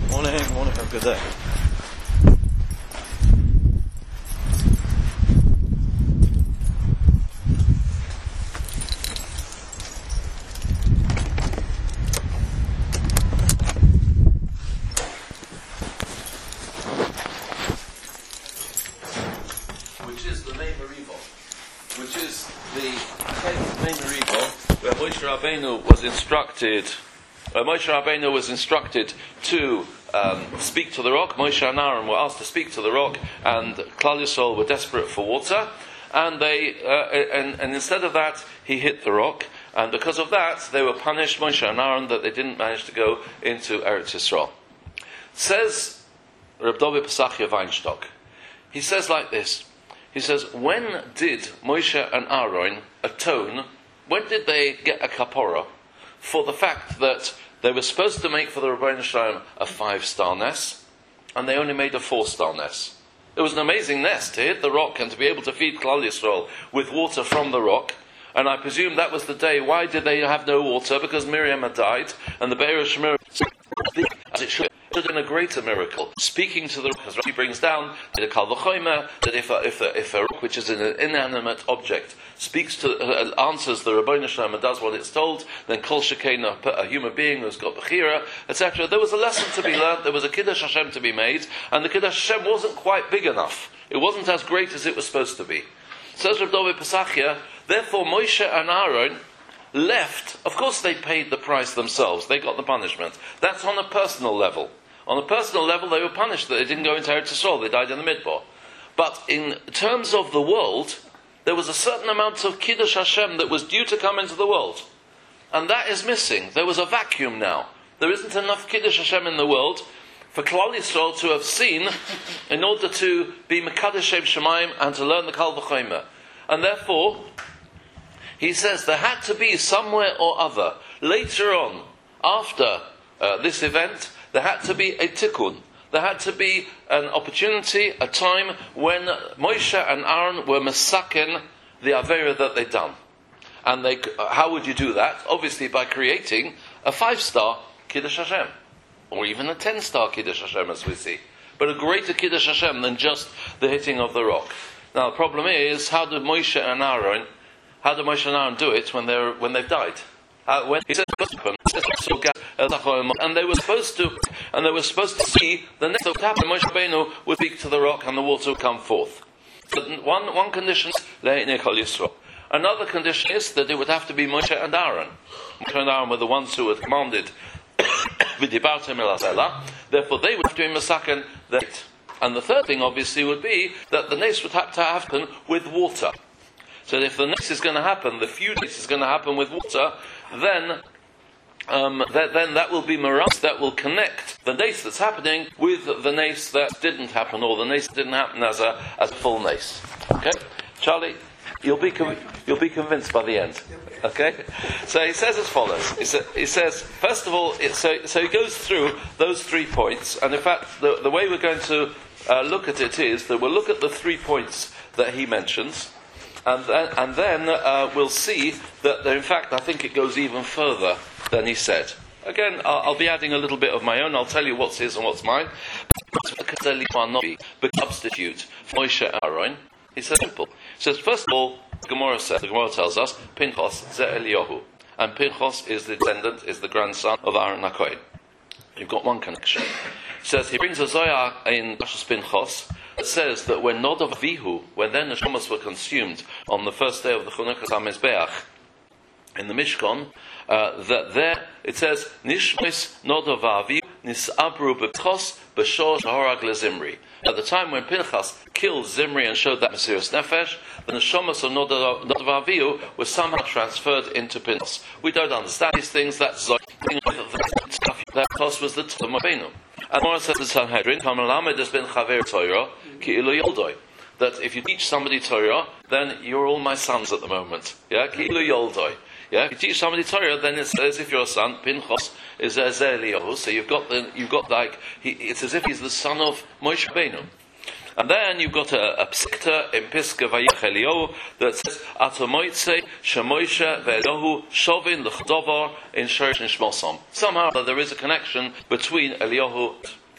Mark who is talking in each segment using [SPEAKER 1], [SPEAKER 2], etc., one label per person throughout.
[SPEAKER 1] Morning, have a good day.
[SPEAKER 2] Which is the main Merivah, which is the main Merivah, where Moshe Rabbeinu was instructed to speak to the rock. Moshe and Aaron were asked to speak to the rock, and Klal Yisrael were desperate for water, and and instead of that, he hit the rock, and because of that, they were punished, Moshe and Aaron, that they didn't manage to go into Eretz Yisrael. Says Reb Dovid Pesachia Weinstock, he says like this. He says, when did Moshe and Aaron atone? When did they get a kapora for the fact that they were supposed to make for the Rebbeinu Shalom a 5-star nest, and they only made a 4-star nest? It was an amazing nest to hit the rock and to be able to feed Klal Yisrael with water from the rock. And I presume that was the day. Why did they have no water? Because Miriam had died, and the Be'er Shemir, as it should have been a greater miracle. Speaking to the rock, as Rashi brings down, the Kal V'chomer, that if a rock, which is an inanimate object, answers the Rebbeinu Shalom and does what it's told, then Kol Shekein, a human being who's got Bechira, etc. There was a lesson to be learned, there was a Kiddush Hashem to be made, and the Kiddush Hashem wasn't quite big enough. It wasn't as great as it was supposed to be. Says Reb Dovid Pesachia, therefore Moshe and Aaron left. Of course they paid the price themselves, they got the punishment. That's on a personal level. On a personal level they were punished that they didn't go into Eretz Yisrael, they died in the Midbar. But in terms of the world, there was a certain amount of Kiddush Hashem that was due to come into the world. And that is missing. There was a vacuum now. There isn't enough Kiddush Hashem in the world for Klal Yisrael to have seen in order to be Mekadosh Shem Shemaim and to learn the Kal V'chomer. And therefore, he says there had to be somewhere or other, later on, after this event, there had to be a tikkun. There had to be an opportunity, a time when Moshe and Aaron were mesaken the avera that they'd done. And how would you do that? Obviously by creating a 5-star Kiddush Hashem. Or even a 10-star Kiddush Hashem, as we see. But a greater Kiddush Hashem than just the hitting of the rock. Now the problem is, how do Moshe and Aaron do it when they've died? When he says, and they were supposed to see the next of happen. Moshe Rabbeinu would speak to the rock and the water would come forth. But one condition is another condition is that it would have to be Moshe and Aaron. Moshe and Aaron were the ones who had commanded therefore they would have to be masaken the net. And the third thing obviously would be that the nes would have to happen with water. So if the nes is going to happen, the few nes is going to happen with water, then that will be maras, that will connect the nes that's happening with the nes that didn't happen, or the nes didn't happen as a full nes. Okay, Charlie, you'll be convinced by the end. Okay, so he says as follows. He says first of all, so he goes through those 3 points, and in fact, the way we're going to look at it is that we'll look at the 3 points that he mentions. And then we'll see that in fact I think it goes even further than he said. Again, I'll be adding a little bit of my own. I'll tell you what's his and what's mine. But substitute for Moshe and Aaron. He says simple. He says first of all, the Gemara tells us Pinchas ze Eliyahu, and Pinchas is the descendant, is the grandson of Aaron HaKohen. You've got one connection. He says he brings a Zohar in Pashas Pinchas. It says that when Nodav Avihu, when their neshamas were consumed on the first day of the Chanukas HaMizbeach in the Mishkan, that there it says Nishmis Nodav Avihu Nisabru B'Pchos B'Shor Shahorag LeZimri. At the time when Pinchas killed Zimri and showed that Mesiras Nefesh, the neshamas of Nodav Avihu were somehow transferred into Pinchas. We don't understand these things. That's Zohar. That Pinchas was the Tzom Rabbeinu. And Mora says the Sanhedrin, Kamalamed has been Chaver Torah, Ki Ilu Yoldoi. That if you teach somebody Torah, then you're all my sons at the moment. Yeah, Ki Ilu Yoldoi. Yeah, if you teach somebody Torah, then it's as if you're a son. Pinchas is Eliyahu, so it's as if he's the son of Moshe Rabbeinu. And then you've got a psikta in Piska Vayich Eliyahu that says Atomoitze Shemoshe ve'Eliyahu Shovin l'chdovar in Shorish and Shmosam. Somehow there is a connection between Eliyahu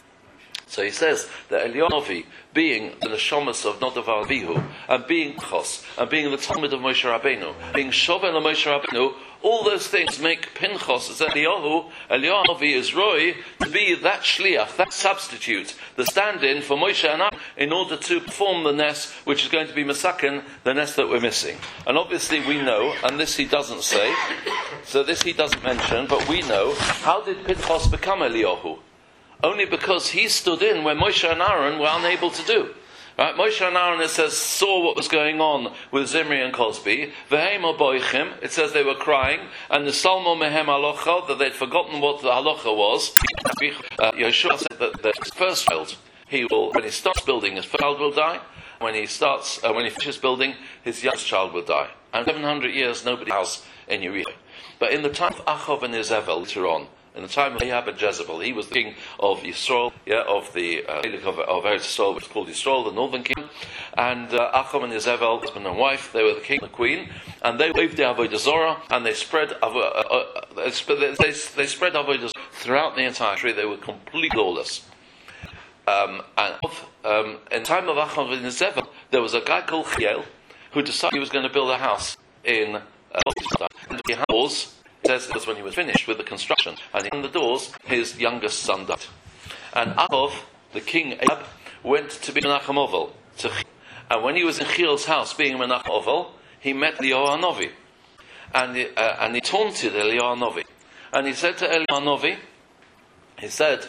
[SPEAKER 2] So he says that Eliyahu Novi, being the neshamas of Nodav Avihu, and being Chos, and being the Talmud of Moshe Rabbeinu, being Shovel of Moshe Rabbeinu, all those things make Pinchas as Eliyahu Novi is Roy to be that shliach, that substitute, the stand-in for Moshe and Aaron in order to perform the nes which is going to be Masakin, the nes that we're missing. And obviously we know, and this he doesn't say, so this he doesn't mention, but we know, how did Pinchas become Eliyahu? Only because he stood in when Moshe and Aaron were unable to do. Right? Moshe and Aaron, it says, saw what was going on with Zimri and Cosby. V'heim boichim, it says they were crying, and the Salmo mehem halacha, that they'd forgotten what the halacha was. Yeshua said that the first child, when he starts building, his first child will die. When he finishes building, his youngest child will die. And 700 years, nobody else in Yericho. But in the time of Achav and Izebel, later on, in the time of Ahab and Jezebel, he was the king of Yisrael, of the of Eretz Yisrael, which is called Yisrael, the northern kingdom. And Acham and Yezebel, husband and wife, they were the king and the queen, and they waved the Avodah Zorah, and they spread Avodah Zorah throughout the entire country. They were completely lawless. In the time of Acham and Yezebel, there was a guy called Chiel who decided he was going to build a house in and the house. It says it was when he was finished with the construction, and in the doors, his youngest son died. And Achav, the king Ahab, went to be Menachem Ovel. And when he was in Chiel's house, being Menachem Ovel, he met Eliyahu Novi, and he taunted Eliyahu Novi, and he said to Eliyahu Novi, he said,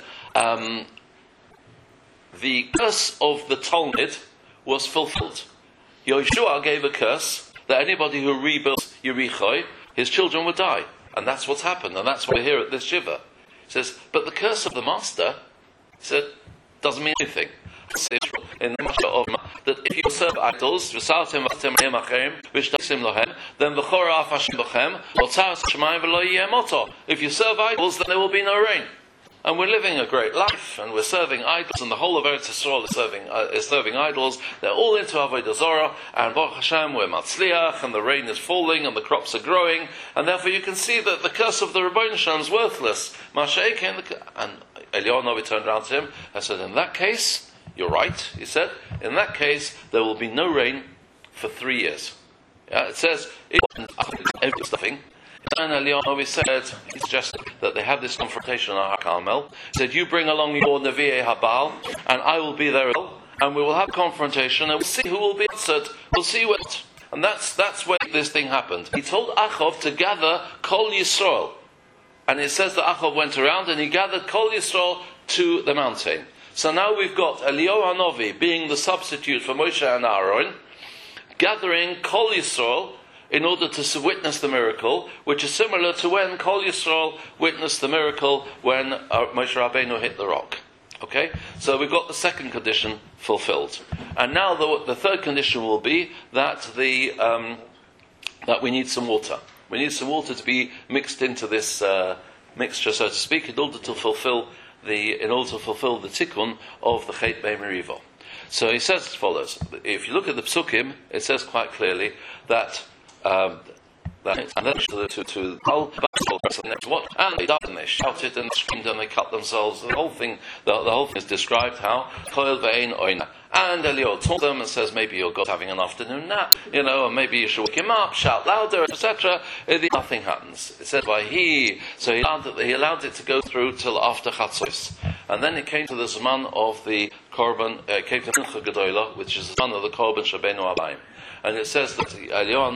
[SPEAKER 2] the curse of the Talmud was fulfilled. Yoshua gave a curse that anybody who rebuilds Yericho, his children would die. And that's what's happened, and that's why we're here at this shiva. He says, but the curse of the master, he said, doesn't mean anything. In the matter of that if you serve idols, then if you serve idols, then there will be no rain. And we're living a great life, and we're serving idols, and the whole of Eretz Yisrael is serving idols. They're all into Avodah Zorah, and Baruch Hashem, we're matzliach, and the rain is falling, and the crops are growing, and therefore you can see that the curse of the Rebbeinu Shalom is worthless. And Eliyahu Novi turned around to him and said, in that case, you're right, he said, in that case, there will be no rain for 3 years. It says, it wasn't every stuffing. And Eliyahu Novi said, he suggested that they have this confrontation on Har Carmel. He said, you bring along your Nevi'ei Habal, and I will be there as well, and we will have confrontation, and we'll see who will be answered. We'll see what. And that's where this thing happened. He told Achav to gather Kol Yisrael. And it says that Achav went around, and he gathered Kol Yisrael to the mountain. So now we've got Eliyahu Novi being the substitute for Moshe and Aaron, gathering Kol Yisrael, in order to witness the miracle, which is similar to when Kol Yisrael witnessed the miracle when Moshe Rabbeinu hit the rock. Okay? So we've got the second condition fulfilled. And now the third condition will be that that we need some water. We need some water to be mixed into this mixture, so to speak, in order to fulfill the tikkun of the Chet Bei Merivo. So he says as follows. If you look at the Psukim, it says quite clearly that and then to what? And they died and they shouted and screamed and they cut themselves. The whole thing is described how Koil ve'ein oina. And Eliyahu told them and says, maybe your God's having an afternoon nap, and maybe you should wake him up, shout louder, etc. Nothing happens. It said by he allowed it to go through till after Chatzos. And then it came to the Zman of the Korban, came to Mincha Gedolah, which is the Zman of the Korban Shabbeinu Abayim. And it says that Eliyahu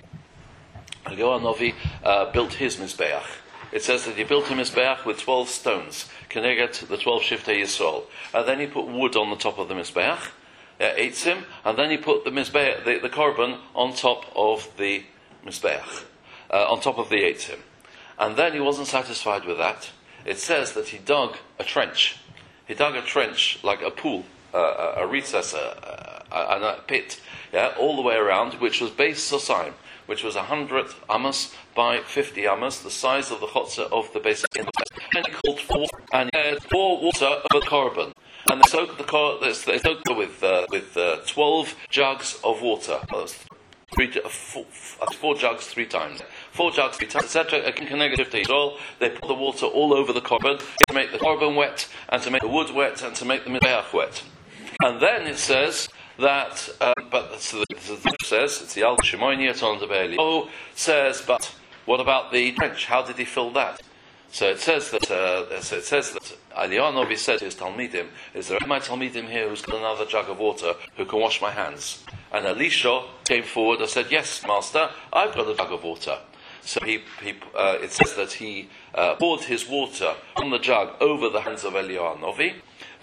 [SPEAKER 2] Novi built his Mizbeach. It says that he built a Mizbeach with 12 stones, Kenegat, the 12 Shiftei Yisrael. And then he put wood on the top of the Mizbeach, Eitzim, and then he put the Mizbeach, the Korban, on top of the Mizbeach, on top of the Eitzim. And then he wasn't satisfied with that. It says that he dug a trench. He dug a trench like a pool, a recess, and a pit, all the way around, which was Beis Sosayim, which was 100 amas by 50 amas, the size of the chotzer of the Beis Sosayim. And he called for, and he had 4 water of a korban, and they soaked with 12 jugs of water. 4 jugs 3 times. 4 jugs, etc. A king connected to Israel. They put the water all over the korban to make the korban wet, and to make the wood wet, and to make the mizbeach wet. And then it says that, says it's the Al Shimoni on the Be'eli. Says, what about the trench? How did he fill that? So it says that Eliyahu Novi said to his Talmidim, "Is there my Talmidim here who's got another jug of water who can wash my hands?" And Elisha came forward and said, "Yes, Master, I've got a jug of water." So it says that he poured his water from the jug over the hands of Eliyahu Novi.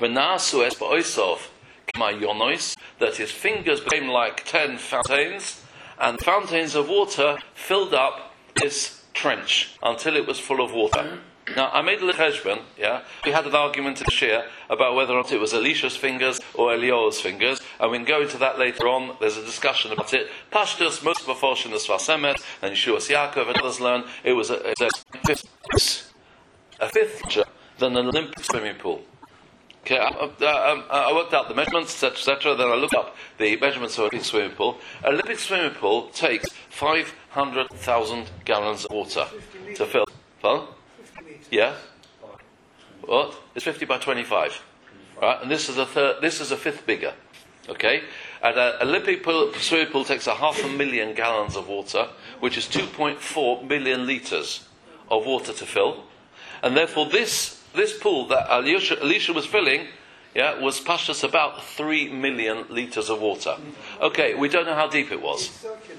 [SPEAKER 2] That his fingers became like 10 fountains, and fountains of water filled up this trench until it was full of water. Now, I made a little cheshbon, we had an argument in Shia about whether or not it was Elisha's fingers or Eliyahu's fingers, and we can go into that later on. There's a discussion about it. Pashtus, most of in the Sfas Emet, and Yeshua Yaakov and others learn it was a fifth than an Olympic swimming pool. Okay, I worked out the measurements, etc. Then I looked up the measurements of an Olympic swimming pool. An Olympic swimming pool takes 500,000 gallons of water to fill. Well, yeah. What? It's 50 by 25, right? And this is a fifth bigger. Okay, and an Olympic swimming pool takes 500,000 gallons of water, which is 2.4 million liters of water to fill, and therefore this pool that Elisha was filling, was pashtus about 3 million liters of water. Okay, we don't know how deep it was.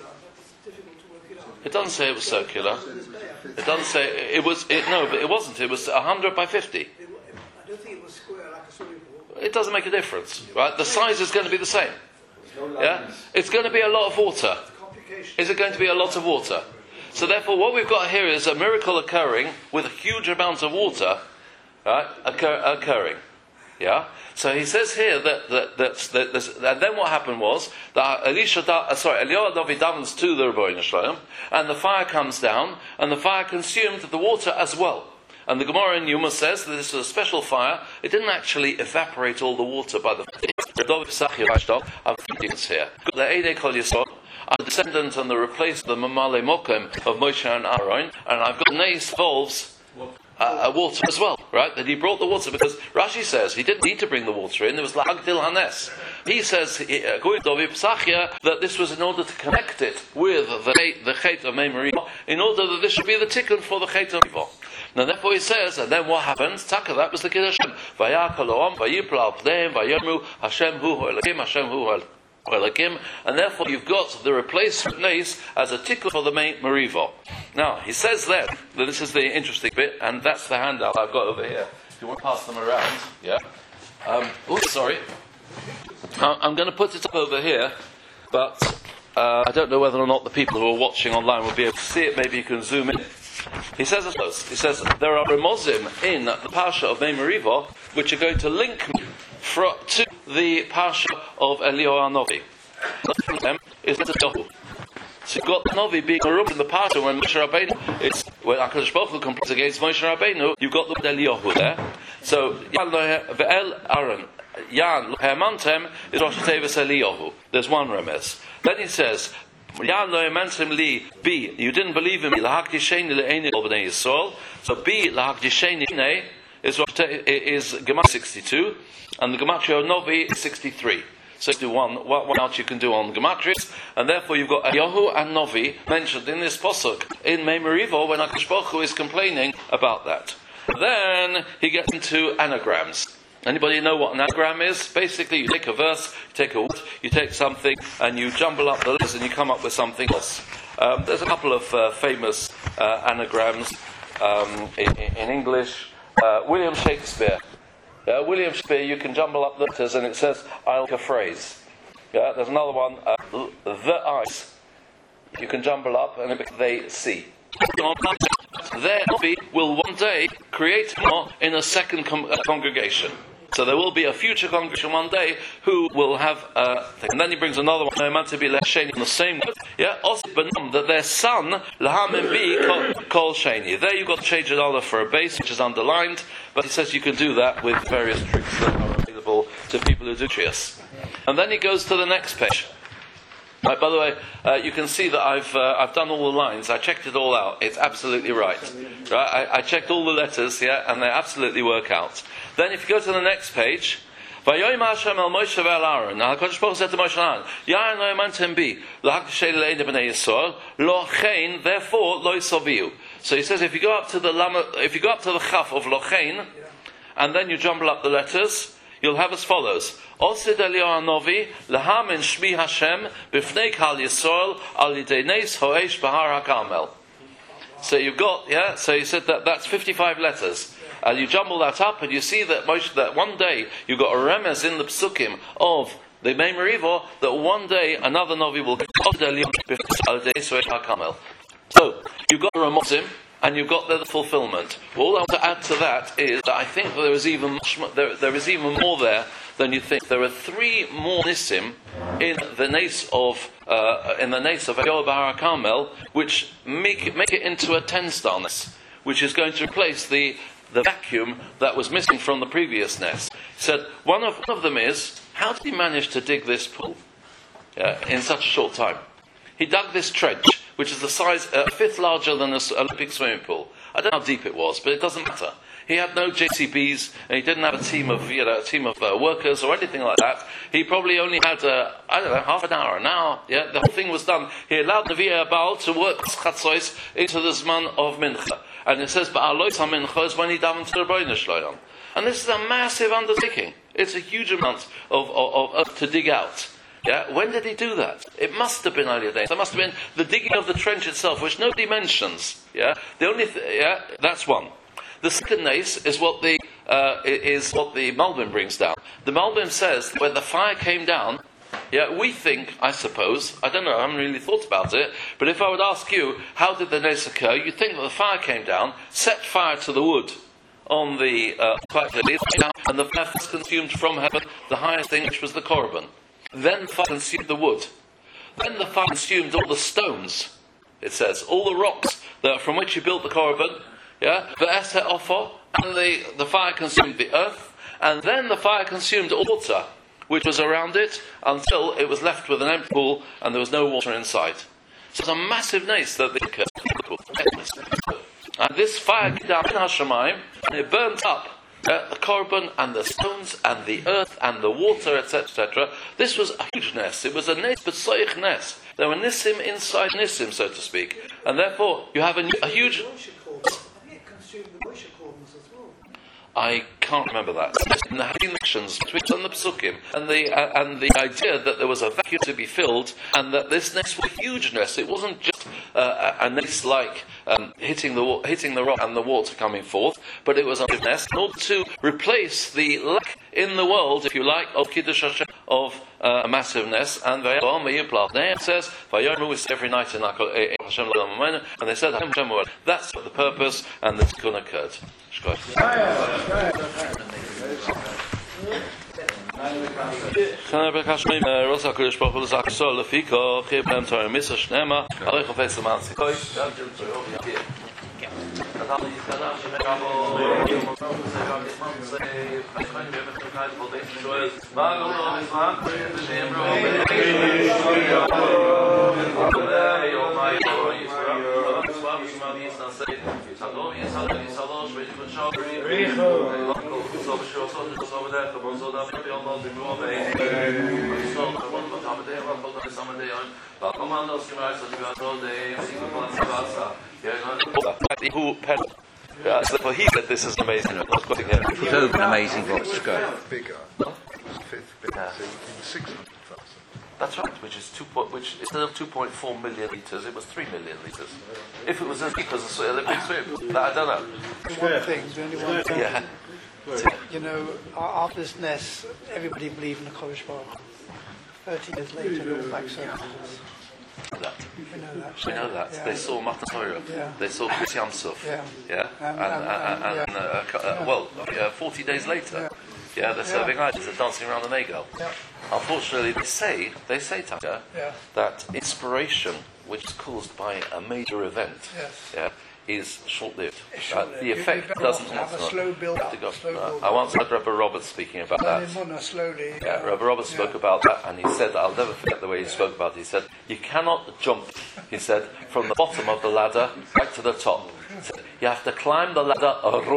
[SPEAKER 2] It doesn't say it was circular. It doesn't say it was. No, but it wasn't. It was 100 by 50.
[SPEAKER 1] I don't think it was square like a swimming pool.
[SPEAKER 2] It doesn't make a difference, right? The size is going to be the same. Yeah, it's going to be a lot of water. Is it going to be a lot of water? So therefore, what we've got here is a miracle occurring with a huge amount of water. Right, occurring, So he says here that and then what happened was that Eliyahu Novi davens to the Rebbeinu Shalom, and the fire comes down, and the fire consumed the water as well. And the Gemara in Yuma says that this was a special fire. It didn't actually evaporate all the water by the here. The Eidei Kol Yisrael are the descendants and the replacement of the Mamale Mokem of Moshe and Aaron, and I've got Neis volves. Water as well, right? That he brought the water because Rashi says he didn't need to bring the water in. There was Lagdil Hanes. He says, according to Psachia, that this was in order to connect it with the Chet of Meimeriva, in order that this should be the tikkun for the Chet of Meimeriva. Now, therefore, he says, and then what happens? Taka, that was the Kiddush Hashem. Vayakaloam, vayipla pneim, vayomu, Hashem hu Elokim, Hashem hu Elokim, and therefore you've got the replacement nace as a tikkun for the Meriva. Now, he says that this is the interesting bit, and that's the handout I've got over here. If you want to pass them around, sorry. I'm going to put it up over here, but I don't know whether or not the people who are watching online will be able to see it. Maybe you can zoom in. He says as follows. He says, there are remozim in the Parsha of Meriva which are going to link me to the Parsha of Eliyahu Novi. One of them is the Yohu. So you've got Novi being a room in the Parsha when Moshe Rabbeinu, when HaKadosh Baruch Hu complains against Moshe Rabbeinu, you've got the Eliyahu there. So, Ve'el Aaron, Yan Lo'emantem is Rosh Tevis Eliyahu. There's one remez. Then he says, Yan Lo'emantem li, B, you didn't believe in me, L'hakdisheni le'eni ol b'nei Yisrael. So B, L'hakdisheni le'eni is Gematria 62, and the Gematria of Novi is 63. 61, one out you can do on Gematrias, and therefore you've got Eliyahu and Novi mentioned in this posuk in Meriva when HaKadosh Baruch Hu is complaining about that. Then he gets into anagrams. Anybody know what an anagram is? Basically, you take a verse, you take a word, you take something, and you jumble up the letters and you come up with something else. There's a couple of famous anagrams in English. William Shakespeare. William Shakespeare, you can jumble up the letters and it says, I'll like a phrase. There's another one, the ice. You can jumble up and it becomes they see. Their Novi will one day create more in a second congregation. So there will be a future congregation one day who will have and then he brings another one, on the same word, that their son, Lahamim bi kol sheni. There you've got to change another for a base, which is underlined, but he says you can do that with various tricks that are available to people who do trias. And then he goes to the next page. Right, by the way, you can see that I've done all the lines. I checked it all out. It's absolutely right. Right? I checked all the letters, and they absolutely work out. Then if you go to the next page, Vayoyim Hashem el Moshe ve'el Aaron. Now HaKadosh Baruch Hu said to Moshe and Aaron, Yain lo yamantem bi, l'hakdashei l'eidei b'nei Yisrael, lo chein, therefore lo yisoviu. So he says, if you go up to the chaf of lo chein, and then you jumble up the letters, you'll have as follows: Osid Eliyahu Hanovi lahamin shmi Hashem b'fnei kal Yisrael al yidei neis ho'esh b'har HaKarmel. So you've got, so he said that's 55 letters. And you jumble that up, and you see that that one day you got a remez in the psukim of the Mei Merivo that one day another Novi will come. So you've got a Ramozim, and you've got the fulfillment. All I want to add to that is that I think that there is even more there than you think. There are 3 more Nissim in the Nes of Yoel Bahar Carmel, which make it into a 10-star Nes, which is going to replace the vacuum that was missing from the previous Nes. He said one of them is, how did he manage to dig this pool in such a short time? He dug this trench, which is the size a fifth larger than an Olympic swimming pool. I don't know how deep it was, but it doesn't matter. He had no JCBs, and he didn't have a team of workers or anything like that. He probably only had half an hour, an hour. The whole thing was done. He allowed Nevi'ah Baal to work Chatzos into the Zman of Mincha. And it says, Ba'alois HaMincha is when he davened to the Rebbeinu Shloim. And this is a massive undertaking. It's a huge amount of to dig out. When did he do that? It must have been earlier days. There must have been the digging of the trench itself, which nobody mentions. That's one. The second nace is what the Malbim brings down. The Malbim says when the fire came down, we think, I suppose, I don't know, I haven't really thought about it, but if I would ask you, how did the nace occur? You'd think that the fire came down, set fire to the wood on the and the fire was consumed from heaven, the highest thing, which was the korban. Then the fire consumed the wood. Then the fire consumed all the stones, it says, all the rocks from which you built the korban, the Eser Offer, and the fire consumed the earth, and then the fire consumed all water which was around it, until it was left with an empty pool and there was no water inside. So it's a massive nace that they occurred. And this fire came down in Hashemayim, and it burnt up the korban and the stones and the earth and the water, etc., etc. This was a huge nest. It was a nes b'tzoich nes. There were nissim inside nissim, so to speak, and therefore you have a huge. I can't remember that. In the connections between the Psukim and the idea that there was a vacuum to be filled, and that this nest was a huge nest. It wasn't just a nest like hitting the rock and the water coming forth, but it was a nest in order to replace the lack in the world, if you like, of Kiddush Hashem, of a massive nest. And it says, every night in Hashem, and they said, that's the purpose, and the tikkun occurred. So he said this is amazing.
[SPEAKER 3] It's an amazing book.
[SPEAKER 4] Bigger. Fifth biggest in 600,000.
[SPEAKER 2] That's right, which instead of 2.4 million litres, it was 3 million litres. If it was as big as the Olympic swim, I don't know.
[SPEAKER 1] One thing, there's only one thing.
[SPEAKER 2] Yeah.
[SPEAKER 1] You know, after this nest, everybody believed in the Kodesh Baruch Hu. 30 years later, they're all back circles. We know that.
[SPEAKER 2] We know that. Yeah. They saw Matan Torah. Yeah. They saw Kriyas Yam Suf. Yeah. 40 days later. They're serving idols. They're dancing around the Negel. Yeah. Unfortunately, they say, Tanya, that inspiration, which is caused by a major event, is short-lived.
[SPEAKER 1] It's short-lived.
[SPEAKER 2] The
[SPEAKER 1] You
[SPEAKER 2] effect
[SPEAKER 1] better
[SPEAKER 2] doesn't
[SPEAKER 1] have a
[SPEAKER 2] last.
[SPEAKER 1] slow build-up,
[SPEAKER 2] I once heard Rabbi Roberts speaking about that.
[SPEAKER 1] Slowly.
[SPEAKER 2] Yeah, Rabbi Roberts spoke about that, and he said, I'll never forget the way he spoke about it. He said, you cannot jump, he said, from the bottom of the ladder right to the top. He said, you have to climb the ladder